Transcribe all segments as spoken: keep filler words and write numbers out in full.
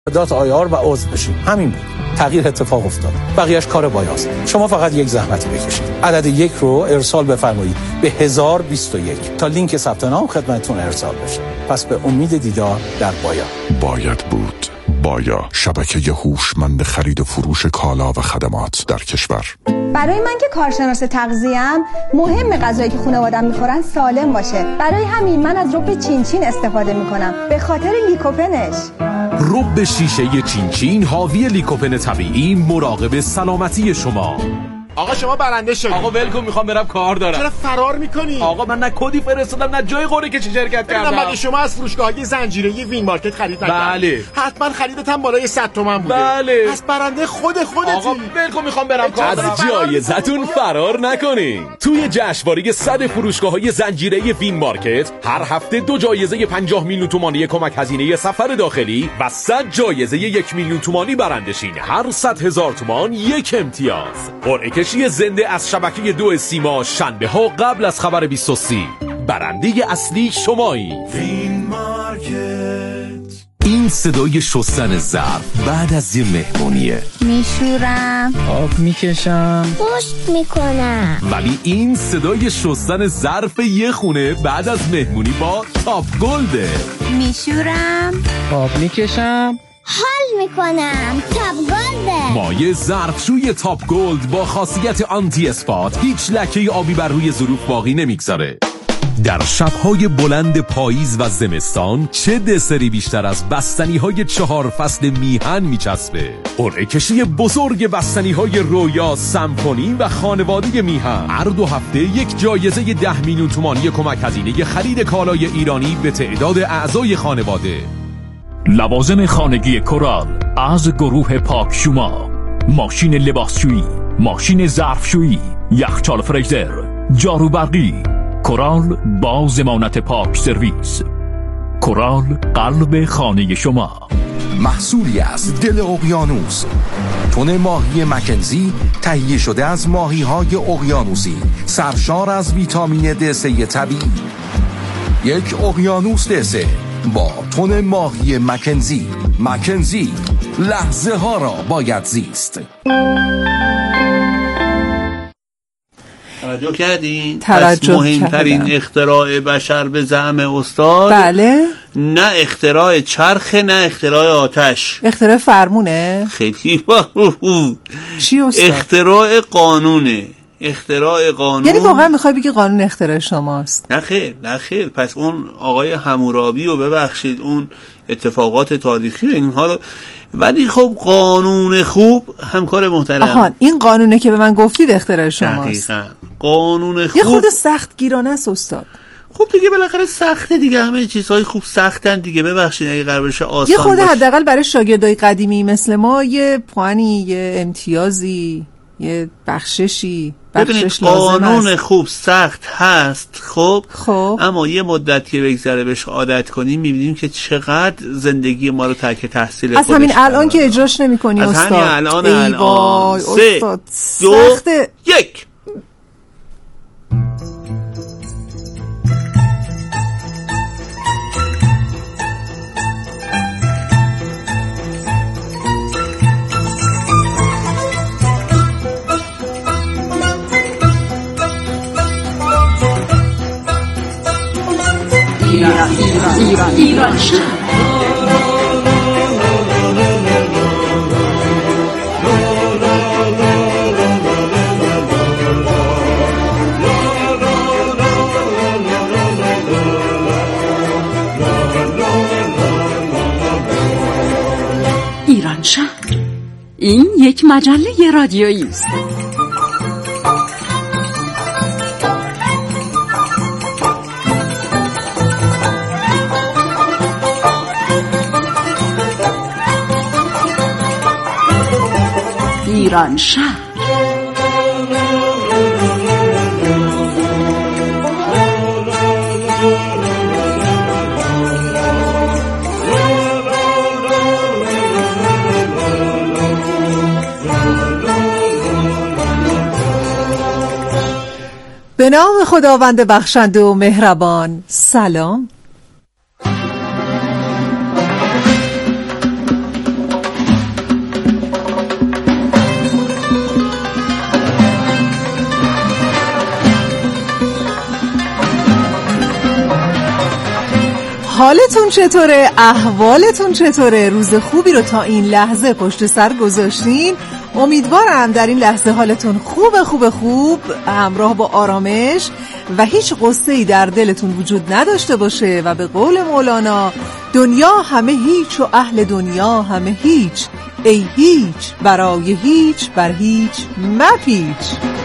دات آی آر و عضو بشید. همین بود. تغییر اتفاق افتاد. بقیهش کار بایاست. شما فقط یک زحمتی بکشید. عدد یک رو ارسال بفرمایید به هزار و بیست و یک تا لینک ثبت نام خدمتتون ارسال بشه. پس به امید دیدار در بایا. باید بود. بایا، شبکه هوشمند خرید و فروش کالا و خدمات در کشور. برای من که کارشناس تغذیه‌ام مهم غذایی که خانواده‌ام میخورن سالم باشه. برای همین من از رب چین چین استفاده میکنم به خاطر لیکوپنش. رب شیشه چین چین حاوی لیکوپن طبیعی مراقب سلامتی شما. آقا شما برنده شدید. آقا ولکن، میخوام برم کار دارم. چرا فرار میکنی؟ آقا من نه کدی فرستادم نه جای قرعه کشی شرکت کردم. مگه شما از فروشگاه‌های زنجیره‌ای وین مارکت خرید نکردید؟ بله. حتما خریدت هم بالای صد تومن بوده. بله. پس برنده خود خودتی. آقا ولکن، میخوام برم کار دارم. از جایزتون فرار نکنین. توی جشنواره صد فروشگاه‌های زنجیره‌ای وین مارکت هر هفته دو جایزه پنجاه میلیون تومانی کمک هزینه سفر داخلی و صد جایزه یک میلیون تومانی برنده شین. هر صد هزار تومان یک امتیاز. قرعه کشی زنده از شبکه دو سیما شنبه ها قبل از خبر بیست و سه. برنده اصلی شمایی. وین مارکت. این صدای شستن ظرف بعد از یه مهمونیه. میشورم، آب میکشم، پشت میکنم. ولی این صدای شستن ظرف یه خونه بعد از مهمونی با تاپ گلده. میشورم، آب میکشم، حال میکنم. تاپ گلده. مایع ظرفشوی تاپ گلد با خاصیت آنتی اسپات هیچ لکه آبی بر روی ظروف باقی نمیگذاره. در شب‌های بلند پاییز و زمستان چه دسری بیشتر از بستنی‌های چهار فصل میهن میچسبه. قرعه کشی بزرگ بستنی‌های رویا، سمفونی و خانواده میهن. هر دو هفته یک جایزه ده میلیون تومانی کمک هزینه خرید کالای ایرانی به تعداد اعضای خانواده. لوازم خانگی کورال از گروه پاک شما، ماشین لباسشویی، ماشین ظرفشویی، یخچال فریزر، جارو برقی. کورال با ضمانت پاک سرویس. کورال قلب خانه شما. محصولی از دل اقیانوس، تن ماهی مکنزی تهیه شده از ماهی‌های اقیانوسی، سرشار از ویتامین دی سه طبیعی. یک اقیانوس دی سه با تن ماهی مکنزی. مکنزی، لحظه ها را باید زیست. توجه کردین؟ توجه پس مهمترین کردم. اختراع بشر به زعم استاد بله، نه اختراع چرخ، نه اختراع آتش. اختراع فرمونه. خیلی چی استاد؟ اختراع قانونه. اختراع قانون. یعنی واقعا میخوای بگی قانون اختراع شماست؟ نه خیر، نه خیر. پس اون آقای حمورابی رو ببخشید، اون اتفاقات تاریخی و اینها رو، ولی خب قانون خوب همکار محترم. آهان، این قانونه که به من گفتید اختراع شماست. دقیقاً. قانون خوب یه خود سخت گیرانه است استاد. خب دیگه بالاخره سخته دیگه، همه چیزهای خوب سختن دیگه. ببخشید اگه قرار بشه آسان یه خود باشه. حداقل برای شاگردای قدیمی مثل ما یه پوانی، یه امتیازی، یه بخششی ببینید قانون خوب سخت هست، خب خب اما یه مدت که بگذره بهش عادت کنیم میبینیم که چقدر زندگی ما رو ترک تحصیل از همین الان که اجراش نمی کنی استاد. از همین الان الان سه دو سخته. یک. ایران ایران ایران ایران شهر. ایران شهر، این یک مجله رادیویی است. ایران شهر. به نام خداوند بخشنده و مهربان. سلام. حالتون چطوره؟ احوالتون چطوره؟ روز خوبی رو تا این لحظه پشت سر گذاشتین؟ امیدوارم در این لحظه حالتون خوب خوب خوب همراه با آرامش و هیچ غصه‌ای در دلتون وجود نداشته باشه و به قول مولانا دنیا همه هیچ و اهل دنیا همه هیچ، ای هیچ برای هیچ بر هیچ مپیچ.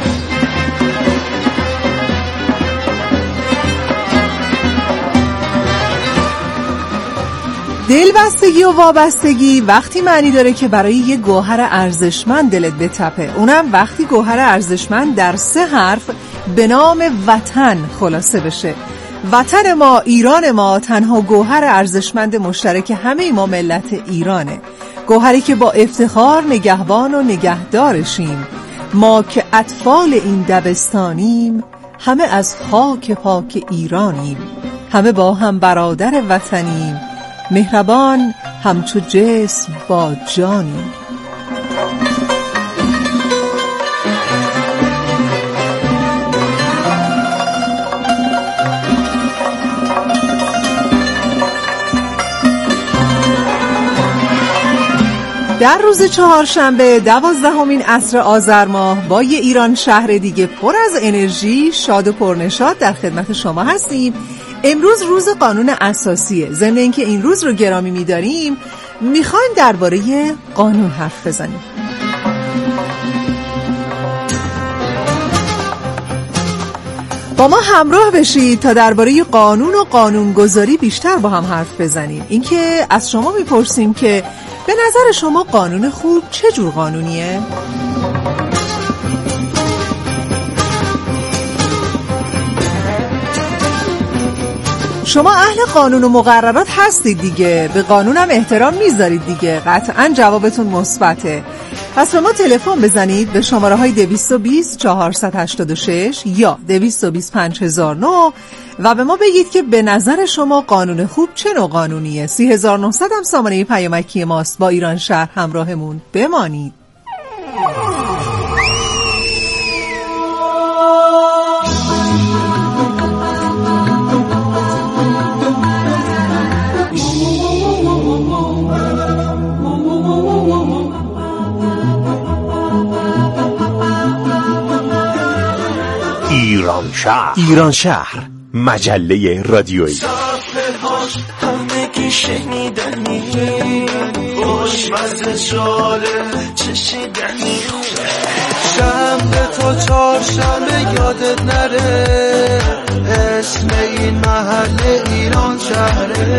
دلبستگی و وابستگی وقتی معنی داره که برای یه گوهر ارزشمند دلت بتپه، اونم وقتی گوهر ارزشمند در سه حرف به نام وطن خلاصه بشه. وطن ما، ایران ما، تنها گوهر ارزشمند مشترک همه ما ملت ایرانه، گوهری که با افتخار نگهبان و نگهدارشیم. ما که اطفال این دبستانیم، همه از خاک پاک ایرانیم، همه با هم برادر وطنیم، مهربان همچو جسم با جانیم. در روز چهارشنبه دوازدهمین عصر آذر ماه با یه ایران شهر دیگه پر از انرژی، شاد و پرنشاط در خدمت شما هستیم. امروز روز قانون اساسیه. ضمن اینکه این روز رو گرامی می‌داریم، می‌خوایم درباره قانون حرف بزنیم. با ما همراه بشید تا درباره قانون و قانونگذاری بیشتر با هم حرف بزنیم. اینکه از شما می‌پرسیم که به نظر شما قانون خوب چه جور قانونیه؟ شما اهل قانون و مقررات هستید دیگه، به قانونم احترام میذارید دیگه. قطعاً جوابتون مثبته. پس به ما تلفن بزنید به شماره های دویست و بیست چهارصد و هشتاد و شش یا دویست و بیست پنج هزار و نه و به ما بگید که به نظر شما قانون خوب چه نوع قانونیه. سی هزار و نهصد هم سامانه پیامکی ماست. با ایران شهر همراهمون بمانید. ایران شهر ایران شهر مجله رادیویی. صفحه‌هاش همگی شنیدنی، خوشمزه جالب چشیدنی، شنبه تا چهارشنبه یادت نره، اسم این محله ایران شهره.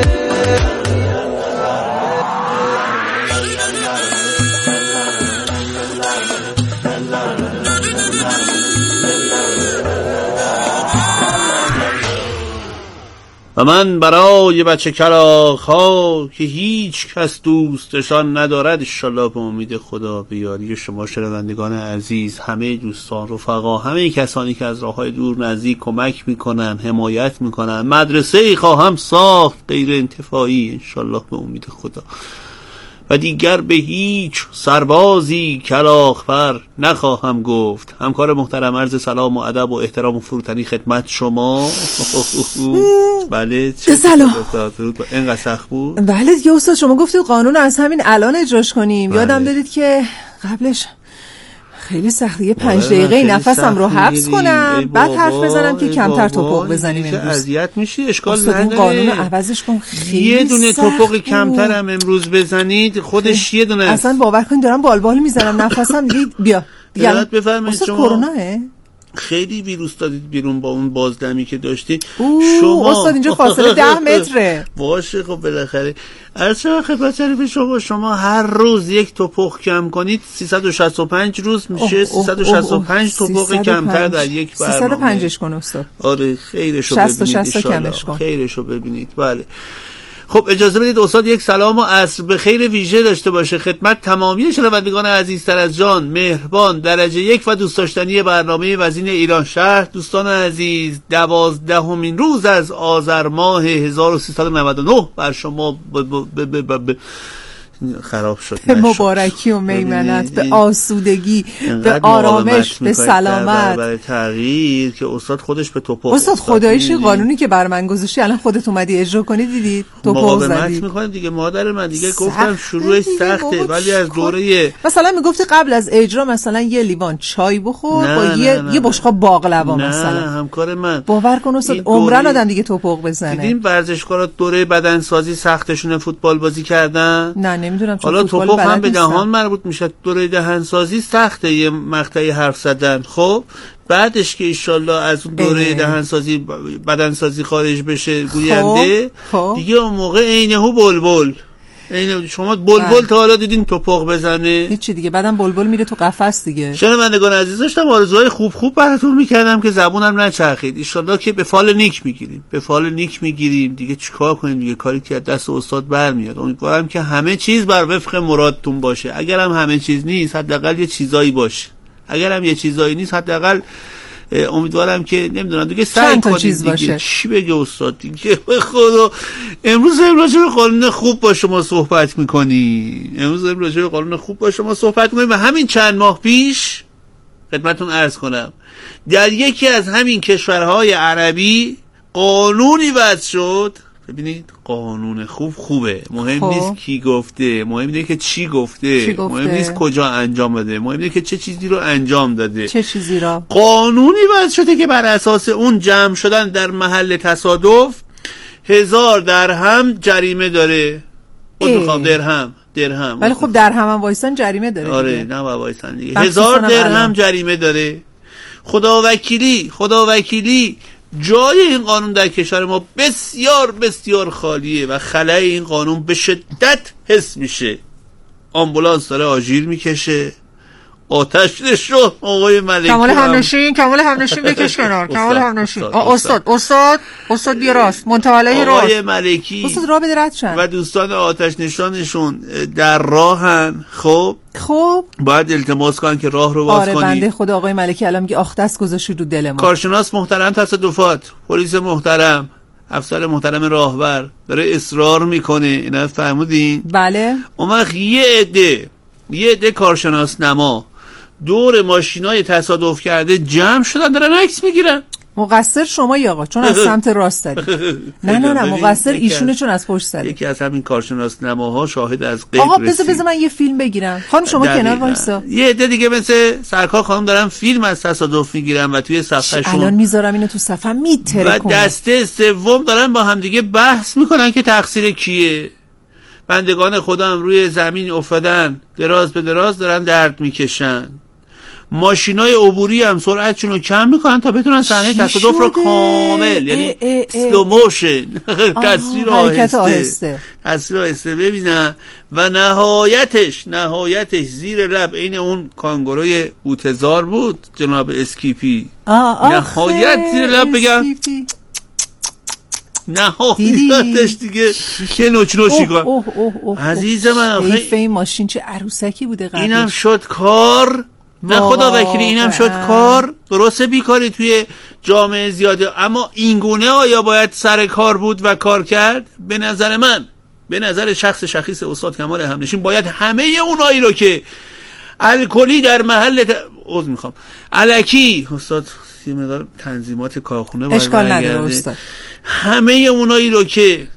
و من برای بچه کلاغ‌ها که هیچ کس دوستشان ندارد، انشالله به امید خدا به یاری شما شنوندگان عزیز، همه دوستان، رفقا، همه کسانی که از راه‌های دور نزدیک کمک میکنن، حمایت میکنن، مدرسه‌ای خواهم ساخت غیر انتفاعی انشالله به امید خدا، و دیگر به هیچ سربازی کلاغ‌پر نخواهم گفت. همکار محترم، عرض سلام و ادب و احترام و فروتنی خدمت شما. بله چه سلام. اینقدر سخت بود؟ بله دیگه استاد، شما گفتید قانون رو از همین الان اجراش کنیم. بله. یادم دادید که قبلش خیلی سخته، یه پنج دقیقه نفسم رو حبس کنم بعد حرف بزنم که کمتر توپق بزنیم. امروز اذیت میشی، اشکال نداره. اون قانون عوضش کن، خیلی یه دونه توپق کمتر هم امروز بزنید خودش یه دونه. اصلا باور کنید دارم بالبال میزنم نفسم دیگه. بیا دیگه بفرمایید. شما کروناه خیلی ویروس دادید بیرون با اون بازدمی که داشتی شما. استاد اینجا فاصله ده متره. باشه خب بالاخره عرض خدمت شریف شما، شما هر روز یک توپق کم کنید سیصد و شصت و پنج روز میشه. سیصد و شصت و پنج توپق کمتر در یک برنامه. سیصد و پنجش کن استاد. آره خیرشو ببینید. شصت و شصت کمش کن. خیرشو ببینید. بله خب اجازه بدید استاد یک سلام و عصر به خیر ویژه داشته باشه خدمت تمامی شنوندگان عزیزتر از جان، مهربان، درجه یک و دوست داشتنی برنامه وزین ایران شهر. دوستان عزیز، دوازدهمین روز از آذر ماه هزار و سیصد و نود و نه بر شما ب ب ب ب ب خراب شد. به مبارکی و میمنت، به آسودگی، به آرامش، به سلامت، برای تغییر که استاد خودش به توپق. استاد خداییش قانونی که بر من گذاشتی الان خودت اومدی اجرا کنی، دیدید توپق زدی. مقاومت میکنیم دیگه مادر من، دیگه گفتم شروعش سخته ولی از دوره مثلا میگفتی قبل از اجرا مثلا یه لیوان چای بخور با یه نه نه یه بشقاب باقلوا مثلا. نه همکار من باور کن استاد عمرن آدم دیگه توپق بزنه. دیدیم ورزشکارا دوره بدنسازی سختشون فوتبال بازی کردن. نه نمیدونم حالا توپق هم به دهان مربوط میشه. دوره دهنسازی سخته یه مقطعی حرف زدن. خب بعدش که ایشالله از اون دوره دهنسازی بدنسازی خارج بشه گوینده خب. دیگه اون موقع عینهو بلبل. این شما بلبل تا حالا دیدین توپق بزنه؟ هیچی دیگه. بعدم بلبل میره تو قفس دیگه. شنوندگان عزیز داشتم آرزوهای خوب خوب براتون میکردم که زبونم نچرخید. ان شاءالله که به فال نیک میگیریم. به فال نیک میگیریم. دیگه چیکار کنیم دیگه؟ کاری که دست استاد برمیاد. امیدوارم که همه چیز بر وفق مرادتون باشه. اگر هم همه چیز نیست حداقل یه چیزایی باشه. اگر هم یه چیزایی نیست حداقل امیدوارم که نمیدونم دیگه سعی کنید دیگه باشه. چی بگه استاد دیگه به خدا. امروز راجع به قانون خوب با شما صحبت میکنی. امروز راجع به قانون خوب با شما صحبت میکنیم و همین چند ماه پیش خدمتتون عرض کنم در یکی از همین کشورهای عربی قانونی وضع شد. ببینید قانون خوب خوبه، مهم خوب. نیست کی گفته، مهم اینه که چی گفته. چی گفته، مهم نیست کجا انجام داده، مهم اینه که چه چیزی رو انجام داده. چه چیزی را؟ قانونی وضع شده که بر اساس اون جمع شدن در محل تصادف هزار درهم جریمه داره. خود میخوام درهم درهم ولی خب درهم هم وایسن جریمه داره. آره نه وایسن دیگه. هزار درهم جریمه داره. خداوکیلی خداوکیلی جای این قانون در کشور ما بسیار بسیار خالیه و خلای این قانون به شدت حس میشه. آمبولانس داره آژیر میکشه، آتش نشو آقای ملکی. کمال همنشین کمال همنشین بکش کنار. کمال همنشین استاد استاد استاد بیا راست منتوله راست. آقای ملکی استاد راه بده رد شن و دوستان آتش نشانشون در راهن. خب خب باید التماس کنن که راه رو باز آره کنی. آره بنده خدا آقای ملکی الان میگه آخ دست گذاشتی رو دل ما. کارشناس محترم تصادفات، پلیس محترم، افسر محترم راهبر داره اصرار میکنه. اینا فهمودین؟ بله. اون وقت یه عده یه عده کارشناس نما دور ماشینای تصادف کرده جمع شدن دارن عکس میگیرن. مقصر شما یا آقا چون از سمت راست داری. نه نه نه مقصر ایشونه چون از پشت داری. یکی از همین کارشناس نماها شاهد از غیب آقا بذار بذار من یه فیلم بگیرم. خانم شما کنار وایسا. یه عده دیگه مثل سرکار خانم دارن فیلم از تصادف میگیرن و توی صفحه‌شون الان میذارم اینو تو صفحه میتره و دسته سوم دارن با هم دیگه بحث میکنن که تقصیر کیه. بندگان خدا هم روی زمین افتادن دراز به دراز دارن درد میکشن. ماشینای عبوری هم سرعتشون رو کم میکنن تا بتونن صحنه تصادف رو کامل یعنی سلو موشن تصویر آهسته تصویر آهسته ببینن و نهایتش نهایتش زیر لب این اون کانگوروی بوتزار بود جناب اسکیپی. نهایت زیر لب بگم نهایتش دیگه که نوچ نوچی کن. عزیز من آخه این ماشین چه عروسکی بوده قبلش. اینم شد کار. نه خدا وکیلی اینم شد کار. درسته بیکاری توی جامعه زیاده اما اینگونه آیا باید سر کار بود و کار کرد؟ به نظر من به نظر شخص شخیص استاد کمال همنشین باید همه اونایی رو که الکلی در محل ت... عذر میخوام الکی استاد یه مقدار تنظیمات کارخونه باید اشکال نداره استاد. همه اونایی رو که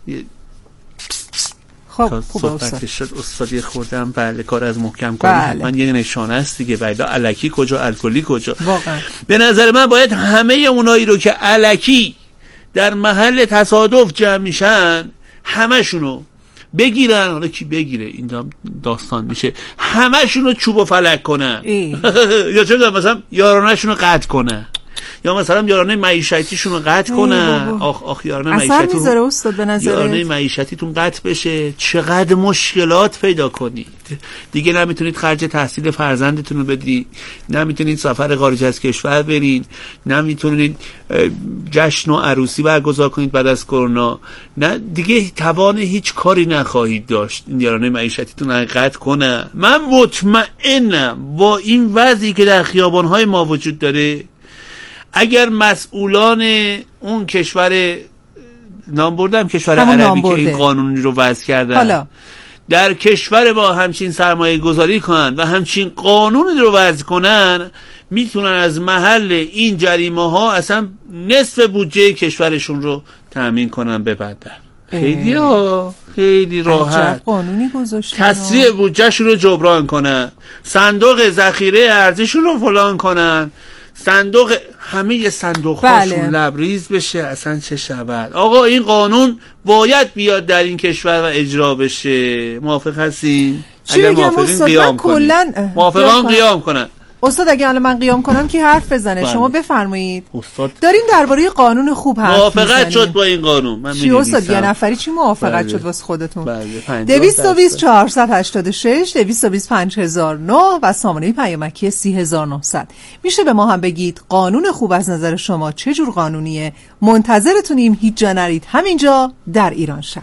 خب خوب استاد شد استادی خوردم بله کار از محکم کنی بله. من یه نشانه است دیگه بله الکی کجا الکلی کجا واقعا. به نظر من باید همه اونایی رو که الکی در محل تصادف جمع میشن همشونو بگیرن. حالا کی بگیره این داستان میشه. همشونو چوب و فلک کنن یا چه مثلا یارانه‌شونو قطع کنن یا مثلا یارانه معیشتیشون رو قطع کنن. آخ آخ یارانه معیشتی میذاره استاد به نظر یارانه معیشتیتون قطع بشه چقدر مشکلات پیدا کنید. دیگه نمیتونید خرج تحصیل فرزندتون رو بدید، نمیتونید سفر خارج از کشور برین، نمیتونید جشن و عروسی برگزار کنید بعد از کرونا. نه دیگه توان هیچ کاری نخواهید داشت. این یارانه معیشتیتون رو قطع کنه. من مطمئنم با این وضعی که در خیابان‌های ما وجود داره اگر مسئولان اون کشور نام بردم کشور عربی که این قانون رو وضع کردن حالا در کشور با همچین سرمایه گذاری کنن و همچین قانون رو وضع کنن، میتونن از محل این جریمه ها اصلا نصف بودجه کشورشون رو تأمین کنن ببندن. خیلی ها خیلی راحت قانونی گذاشتن، تسریع بودجهشون رو جبران کنن، صندوق ذخیره ارزششون رو فلان کنن، صندوق همه صندوق هاشون بله. لبریز بشه. اصلا چه شود آقا، این قانون باید بیاد در این کشور و اجرا بشه. موافق هستین؟ اگر موافقین قیام کنید. موافقان قیام کنن. استاد اگه الان من قیام کنم که حرف بزنه بله. شما بفرمایید. استاد داریم درباره قانون خوب حرف میزنیم. موافقت شد با این قانون. من چی استاد یه نفری چی موافقت بله. شد واسه خودتون؟ بله. دویست و بیست چهارصد و هشتاد و شش دویست و بیست پنج هزار و نه و سامانه پیامکی سی هزار و نهصد. میشه به ما هم بگید قانون خوب از نظر شما چه جور قانونیه؟ منتظرتونیم، هیچ جا نرید، همینجا در ایران شهر.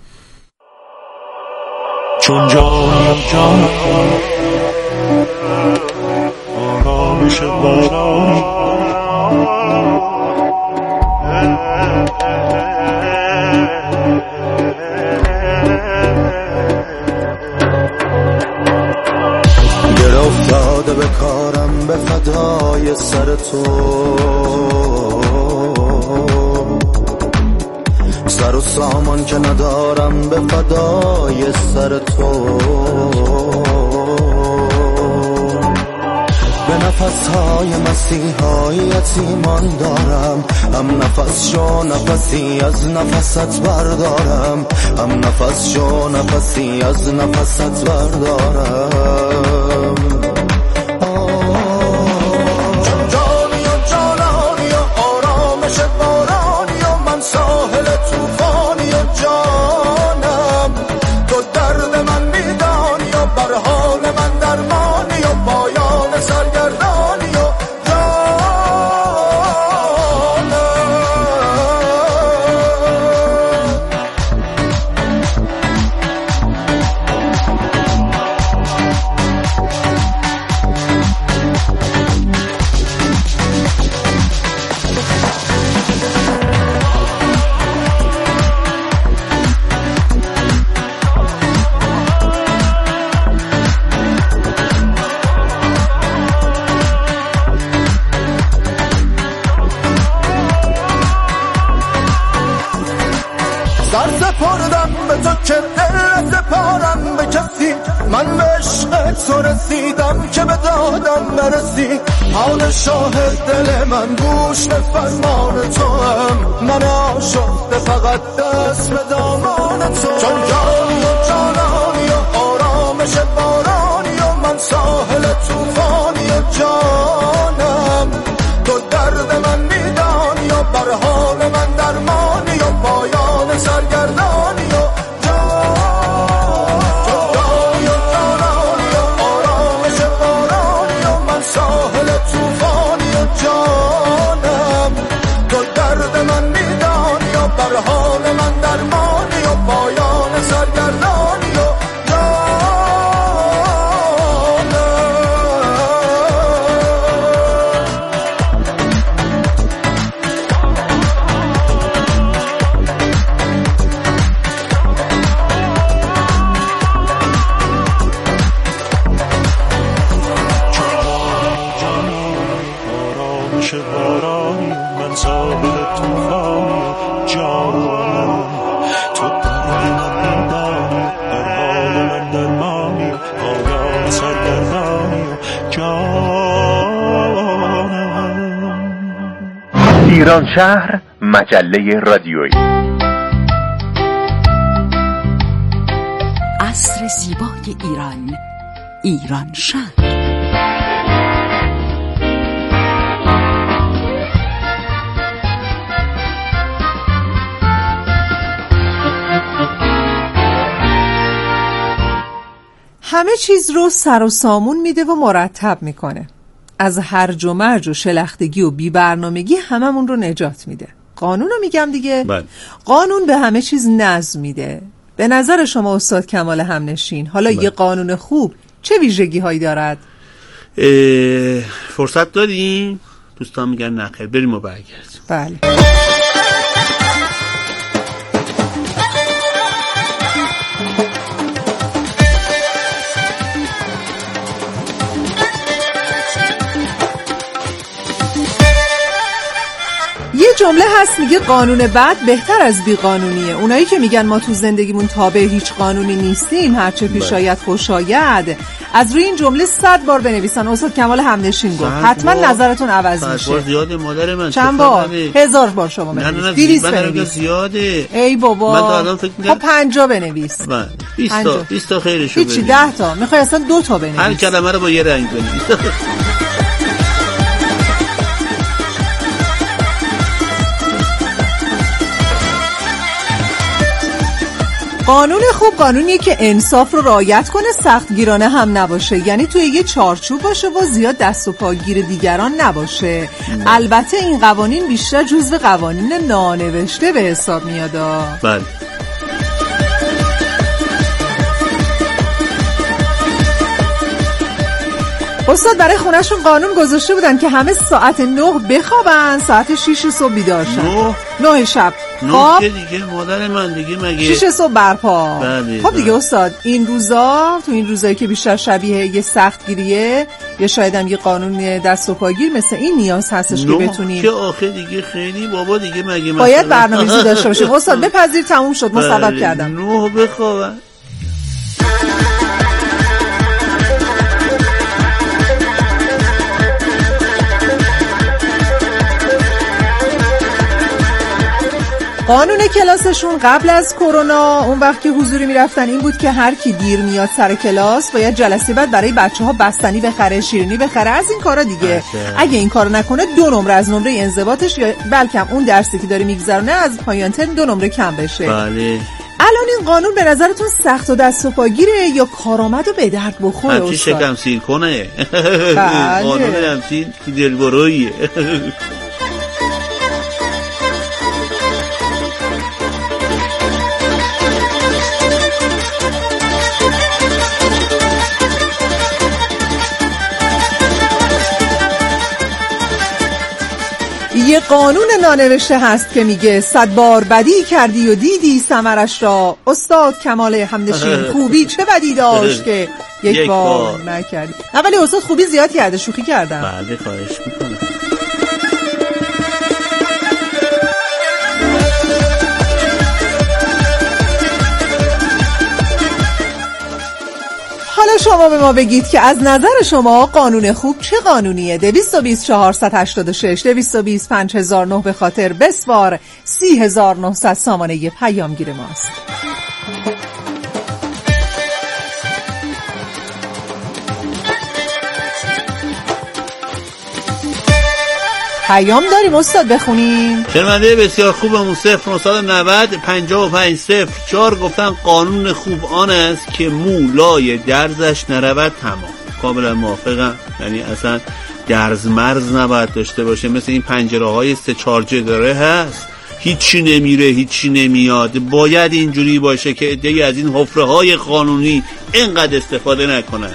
چون جان جان آرامش باران گر افتاده به کارم به فدای سر تو، سر و سامان که ندارم به فدای سر تو، به نفسهای مسیحایت ایمان دارم، هم نفس شو نفسی از نفست بردارم، هم نفس شو نفسی از نفست بردارم. چون جانی و جانانی و آرامش بارانی و من ساحل توفانی و جانم، تو درد من میدانی و بر حال من درمانی و پایان سرگردانی و تو رسیدم که به دادم برسی، حال شاهد دل من گوش به فرمان تو هم، من آشفته فقط دست به دامان تو. چون جانی و جانانی و آرامش بارانی و من ساحل توفانی و جانم، تو درد من میدانی و بر حال من درمانی و پایان سرگردانی و ساحل توفانی و جانم، تو درد من میدانی و بر حال من درمانی و پایان سرگردانی و بارانی من ساحل توفانی جانم، تو درد من میدانی بر حال من درمانی پایان سرگردانی جانم. ایران شهر مجله رادیویی. عصر زیبای ایران، ایران شهر. همه چیز رو سر و سامون میده و مرتب میکنه. از هرج و مرج و شلختگی و بی برنامگی هممون رو نجات میده. قانون رو میگم دیگه. بله. قانون به همه چیز نظم میده. به نظر شما استاد کمال همنشین حالا بله. یه قانون خوب چه ویژگی هایی دارد؟ فرصت داریم؟ دوستان میگن نخیر، بریم و برگردیم. بله. جمله هست میگه قانون بد بهتر از بی قانونیه. اونایی که میگن ما تو زندگیمون تابع هیچ قانونی نیستیم، هرچه پیش آید خوش آید، از روی این جمله صد بار بنویسن. استاد کمال همنشین گفت حتما نظرتون عوض میشه. صد بار زیاده مادر من. چند بار؟ هزار بار شما بنویس. دویست بنویس. زیاده. ای بابا. من تا الان فکر می‌کردم خب پنجاه بنویس. من بیست تا بیست تا خیرشو بنویس. هیچی ده تا. میخوای اصلا دو تا بنویس. هر کلمه رو با یه رنگ بنویس. قانون خوب قانونیه که انصاف رو رعایت کنه، سختگیرانه هم نباشه، یعنی توی یه چارچوب باشه و زیاد دست و پاگیر دیگران نباشه. البته این قوانین بیشتر جزو قوانین نانوشته به حساب میاد. بله. استاد برای خونهشون قانون گذاشته بودن که همه ساعت نه بخوابن، ساعت شیش صبح بیدار شن. نه نه شب نه که دیگه مادر من دیگه مگه شیش صبح برپا. بله خب دیگه استاد این روزا، تو این روزایی که بیشتر شبیه یه سختگیریه یا شاید هم یه قانون دست و پاگیر مثل این نیاز هستش که بتونیم که آخه دیگه خیلی بابا دیگه مگه مثلا باید برنامه‌ریزی داشته باشیم. استاد بپذیر تموم شد، ما سبب کردم. نه بخوابن. قانون کلاسشون قبل از کرونا اون وقت که حضوری میرفتن این بود که هر کی دیر میاد سر کلاس باید جلسه بعد برای بچه‌ها بستنی بخره، شیرینی بخره، از این کارا دیگه. اگه این کارو نکنه دو نمره از نمره انضباطش یا بلکه اون درسی که داره میگذرونه از پایان ترم دو نمره کم بشه. بله. الان این قانون به نظرتون سخت و دست و پاگیره یا کارآمد و به درد بخوره؟ هرچی شکم سیر کنه. قانون همچین دلبرویه. یه قانون نانوشته هست که میگه صد بار بدی کردی و دیدی ثمرش را. استاد کمال همنشین خوبی چه بدی داشت که یک, یک بار, بار نکردی. اولی استاد خوبی زیاد کرده، شوخی کردم. بله خواهش میکنم. حالا شما به ما بگید که از نظر شما قانون خوب چه قانونیه؟ دویست و بیست چهارصد و هشتاد و شش دویست و بیست پنج هزار و نه به خاطر بسوار سی هزار و نهصد سامانه پیامگیر ماست. پیام داریم استاد بخونیم. شنونده بسیار خوبمون صفر نهصد و نود پنجاه و پنج صفر چهار گفتن قانون خوب آن است که مولای درزش نرود تمام. کاملا موافقم. یعنی اصلا درز مرز نباید داشته باشه. مثل این پنجره های سه چارجه داره هست، هیچی نمیره هیچی نمیاد. باید اینجوری باشه که عده‌ای از این حفره های قانونی اینقدر استفاده نکنن.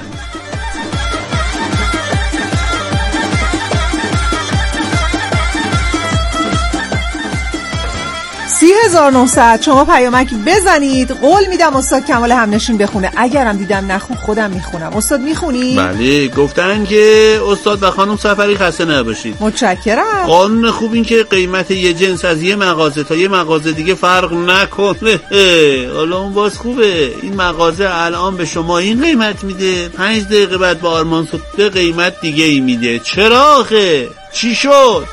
سی هزار و نهصد شما پیامک بزنید. قول میدم استاد کمال همنشین بخونه. اگرم دیدم نخون خودم میخونم. استاد میخونی؟ بله. گفتن که استاد و خانم سفری خسته نباشید. متشکرم. قانون خوب این که قیمت یه جنس از یه مغازه تا یه مغازه دیگه فرق نکنه. حالا اون باز خوبه. این مغازه الان به شما این قیمت میده، پنج دقیقه بعد با آرمان سوده قیمت دیگه ای میده. چرا آخه؟ چی شد؟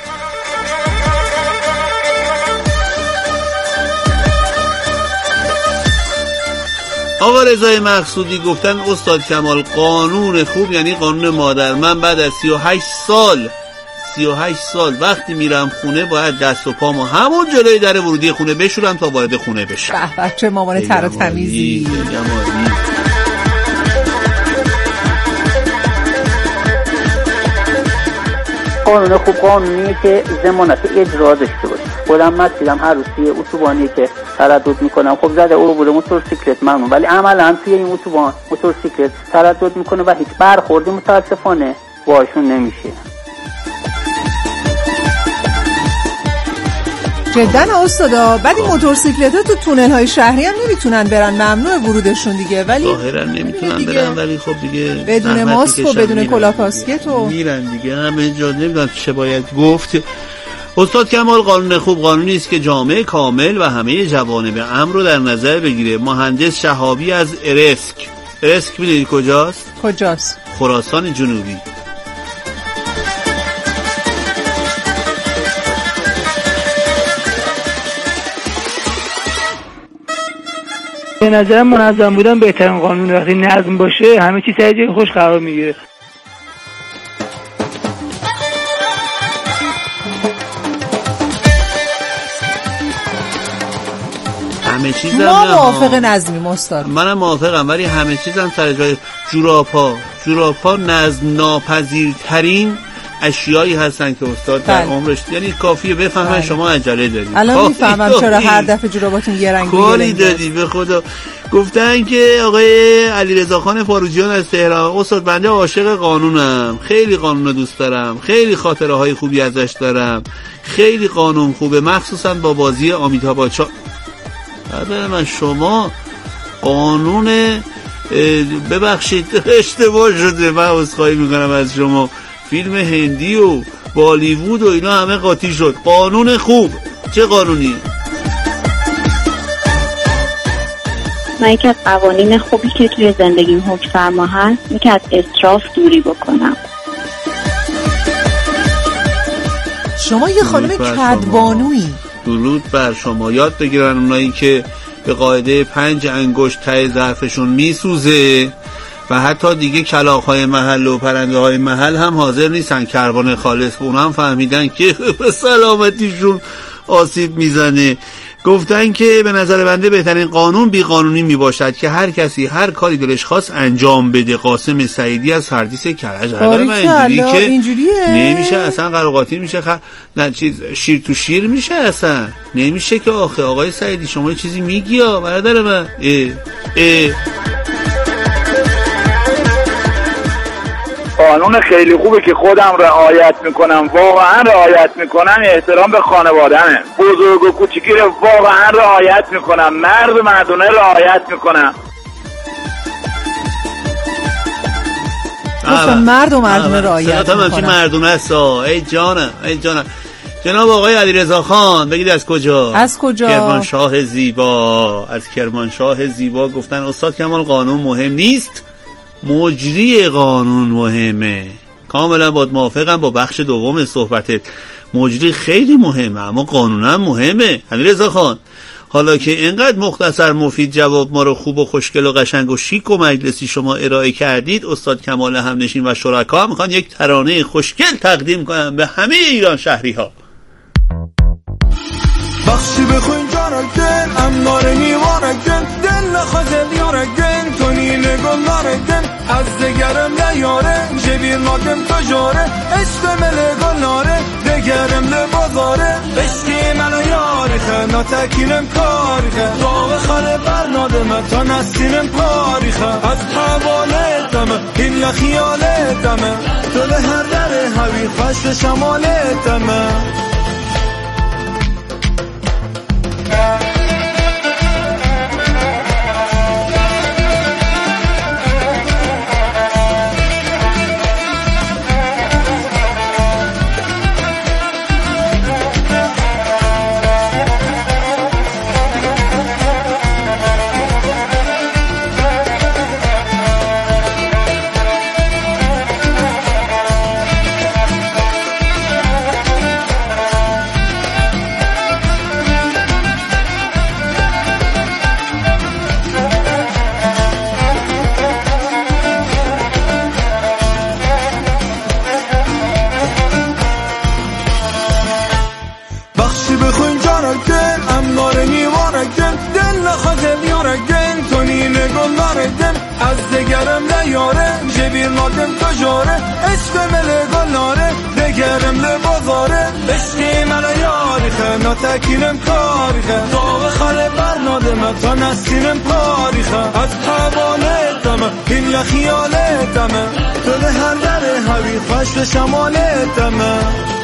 آقا رضای مقصودی گفتن استاد کمال قانون خوب یعنی قانون مادر. من بعد از سی و هشت سال سی و هشت سال وقتی میرم خونه باید دست و پامو همون جلوی در ورودی خونه بشورم تا وارد خونه بشم. به بچه مامان تر و تمیزی. قانون خوب قانونیه که ضمانت اجرا داشته باشه. خودم مسیرم هر روز توی اتوبانی که تردد میکنم، خب زده او بوده موتورسیکلت ممنون، ولی عملا توی این اتوبان موتورسیکلت تردد میکنه و هیچ برخوردی متاسفانه باشون نمیشه. جدا استادا. بعد این موتورسیکلت ها تو تونل های شهری هم نمیتونن برن، ممنوع ورودشون دیگه. ولی ظاهرا نمیتونن برن، ولی خب دیگه بدون ماسک و بدون کلاه کاسکت و میرن دیگه همه جا. نمیدونم چه باید گفت. استاد کمال قانون خوب قانونی است که جامعه کامل و همه جوانب امر رو در نظر بگیره. مهندس شهابی از ارسک. ارسک میدونید کجاست؟ کجاست؟ خراسان جنوبی. به نظر منظم بودن بهترین قانون. وقتی نظم باشه همه چیز سر جای خوش قرار میگیره. همه چیزم ما موافق نظمیم استاد. منم موافقم، ولی همه چیزم سر جای. جوراب‌ها جوراب‌ها نظم ناپذیرترین اشیایی هستن که استاد در عمرش، یعنی کافیه بفهمن شما عجله دارید. الان میفهمم چرا هر دفعه جوراباتون یه رنگ کاری دادی به خدا. گفتن که آقای علیرضا خان فاروجیان از تهران: استاد بنده عاشق قانونم، خیلی قانون رو دوست دارم، خیلی خاطره های خوبی ازش دارم، خیلی قانون خوبه، مخصوصا با بازی آمیتاب بچا. بعد من شما قانون ببخشید اشتباه شده، من عذرخواهی میکنم از شما، فیلم هندی و بالیوود و اینا همه قاطی شد. قانون خوب چه قانونی؟ من یکی از قوانین خوبی که توی زندگیم حکم فرما هست این که از اسراف دوری بکنم. شما یه خانم کدبانویی. درود بر شما. یاد بگیرن اونایی که به قاعده پنج انگشت ته ظرفشون میسوزه و حتی دیگه کلاغ‌های محل و پرنده‌های محل هم حاضر نیستن کربن خالص. اون هم فهمیدن که به سلامتیشون آسیب میزنه. گفتن که به نظر بنده بهترین قانون بی قانونی می باشد که هر کسی هر کاری دلش خواست انجام بده. قاسم سعیدی از فردیس کرج. اینجوری که اینجوریه نمیشه اصلا، قراقاتی میشه خ... نه چیز شیر تو شیر میشه، اصلا نمیشه که. آخه آقای سعیدی شما چیزی میگی یا برادر من؟ اه اه قانون خیلی خوبه که خودم رعایت میکنم، واقعا رعایت میکنم. احترام به خانواده‌مه، بزرگ و کوچیکی رو واقعا رعایت میکنم، مرد مردونه رعایت میکنم. گفتم مرد و مردونه رعایت میکنم. چی مردونه است؟ ای جانم ای جانم. جناب آقای علیرضا خان بگید از کجا؟ از کجا؟ کرمانشاه زیبا. از کرمانشاه زیبا گفتن استاد کمال قانون مهم نیست، مجری قانون مهمه. کاملا باید موافقم با بخش دوم صحبتت. مجری خیلی مهمه اما قانون هم مهمه. علیرضا خان حالا که اینقدر مختصر مفید جواب ما رو خوب و خوشگل و قشنگ و شیک و مجلسی شما ارائه کردید، استاد کمال همنشین و شرکا میخوان یک ترانه خوشگل تقدیم کنم به همه ایران شهری ها. بخشی بخوین جارگن امار نیوارگن دل نخوزد یارگن کنی نگل نارگن از دگرم نیاره جبیر مادم تجاره عشق ملگل ناره دگرم لبازاره عشقی منو یاریخه ناتکینم کاریخه باغ خاله برنادمه تا نسینم پاریخه از حواله دمه این لخیاله دمه تو به هر در هوی خشت شماله دمه. از دگرم نیاره جبیر مادم تجاره عشق ملگل ناره دگرم لبازاره عشقی منو یاریخه ناتکینم کاریخه باغ خاله برنادمه تا نسینم پاریخه از حواله دمه این لخیاله دمه تو به هر در هوی خشت شماله دمه.